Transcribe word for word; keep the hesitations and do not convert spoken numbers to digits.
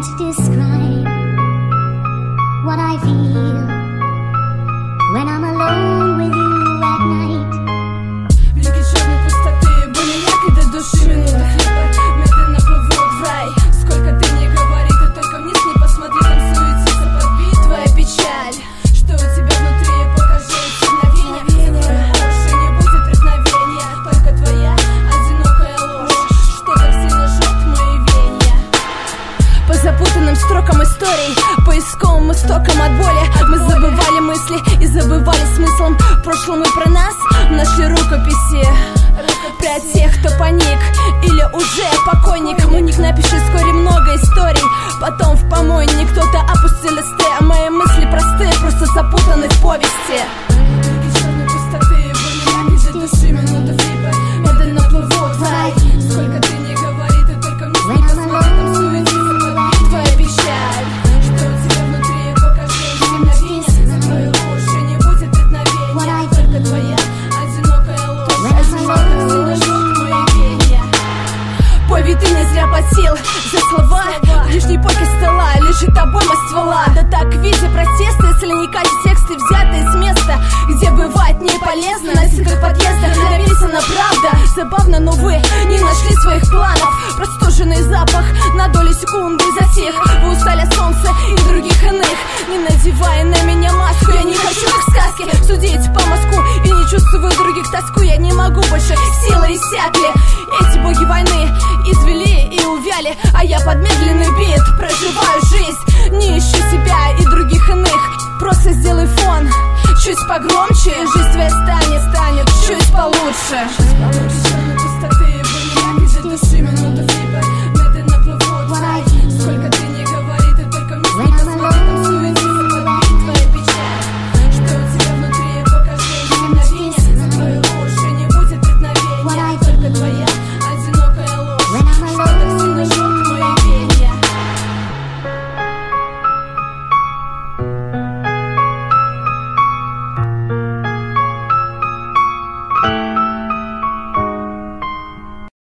can't describe what I feel when I'm alone with you at night. Реки черной пустоты были некогда души, минуты хлеба медленно плывут в рай. Сколько ты не говори, ты только вниз не посмотри, там суетится подбит твоя печаль. Что у тебя внутри, покажи мгновение. Больше не будет преткновения, только твоя одинокая ложь, что так сильно жжет мои веяния. По запутанным строкам историй, поисковым истокам от боли, мы забывали мысли и забывали смыслом. В прошлом и про нас нашли рукописи про тех, кто паник или уже покойник. Муник, напиши вскоре много историй, потом в помойник кто-то опустил листы, а мои мысли простые, просто запутаны в повести. Реки черной пустоты были некогда души, минуты флипа медленно плывут в рай. Сколько ты не говори, ты только вниз не посмотри, там суетится подбит твоя печаль. Что у тебя внутри, покажи мгновение. За твою ложь не будет преткновения, только твоя одинокая ложь, одинокая сильно жжет мои веяния. Пой, ты не зря потел за слова. В нижней полке стола лежит обойма ствола. Да так в виде протеста, если не катить тексты, взятые с места, где бывает не полезно. На стенках подъезда написана правда. Забавно, но вы не нашли своих планов. Простуженный запах на долю секунды затих. Вы устали от солнца и других иных. Не надевая на меня маску, я не хочу, как в сказке, судить по мазку и не чувствую других тоску. Я не могу больше, силы иссякли. Эти боги войны извели и увяли, а я под медленный бит проживаю жизнь. Не ищу себя и других иных, просто сделай фон чуть погромче, жизнь твоя станет, станет чуть получше. Чуть получше. Пустоты были некогда души, минуты